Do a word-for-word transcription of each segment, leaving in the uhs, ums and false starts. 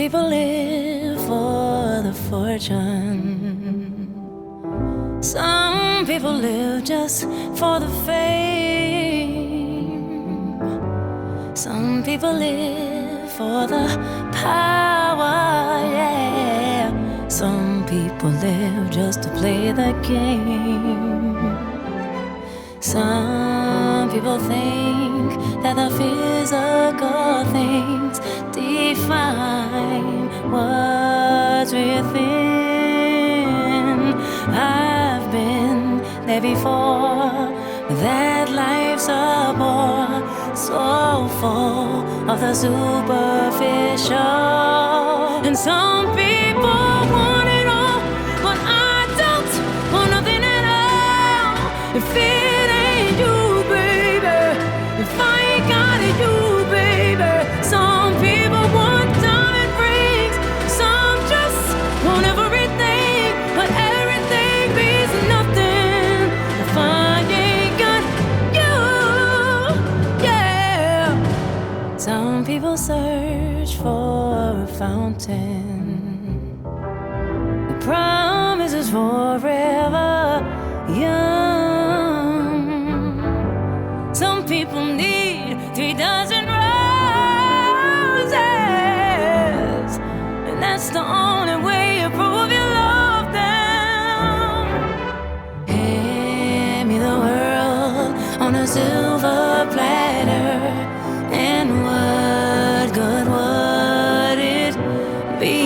people live for the fortune. Some people live just for the fame. Some people live for the power, yeah. Some people live just to play the game. Some people think that the physical things define what's within. I've been there before, that life's a bore, so full of the superficial. And some people want it all, but I don't want nothing at all. If it ain't you, baby, if I ain't got it, you, baby. Some people want diamond rings, some just want everything, but everything means nothing if I ain't got you, yeah. Some people search for a fountain, the promise is forever young. Some people need three dozen roses, and that's the only way you prove you love them. Hand me the world on a silver platter, and what good would it be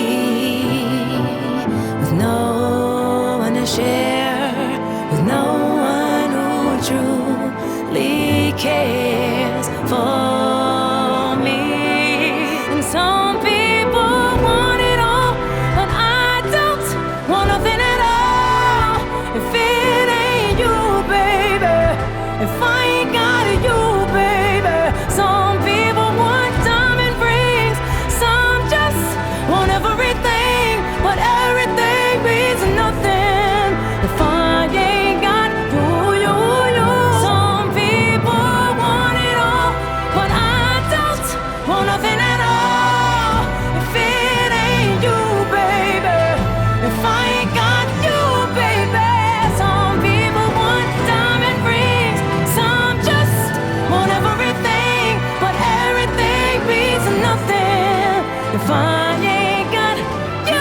with no one to share, with no one who truly cares for me? And some people want it all, but I don't want nothing at all. If it ain't you, baby, if I ain't got it, you, baby. Some people want diamond rings, some just want everything, but everything means nothing if I ain't got you, you, you. Some people want it all, but I don't want nothing at all. If it ain't you, baby, if I ain't got you, baby. Some people want diamond rings, some just want everything, but everything means nothing if I ain't got you.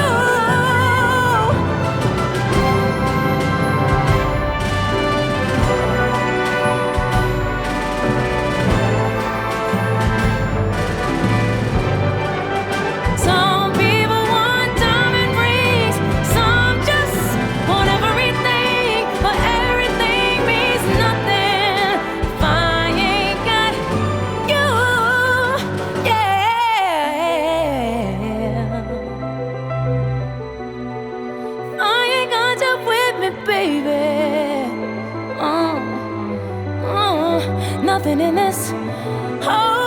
Some people want diamond rings, some just want everything, but everything means nothing if I ain't got you, yeah. I ain't got you with me, baby. Oh, oh, nothing in this whole